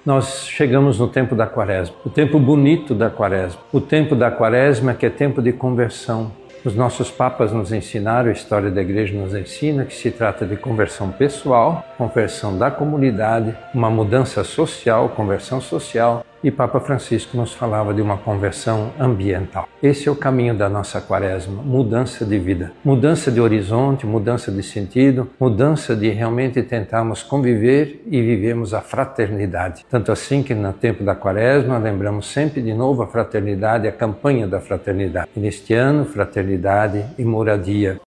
Nós chegamos no tempo da Quaresma, o tempo bonito da Quaresma, o tempo da Quaresma que é tempo de conversão. Os nossos papas nos ensinaram, a história da Igreja nos ensina que se trata de conversão pessoal, conversão da comunidade, uma mudança social, conversão social, e Papa Francisco nos falava de uma conversão ambiental. Esse é o caminho da nossa Quaresma, mudança de vida, mudança de horizonte, mudança de sentido, mudança de realmente tentarmos conviver e vivermos a fraternidade. Tanto assim que no tempo da Quaresma lembramos sempre de novo a fraternidade, a campanha da fraternidade. E neste ano, fraternidade e moradia.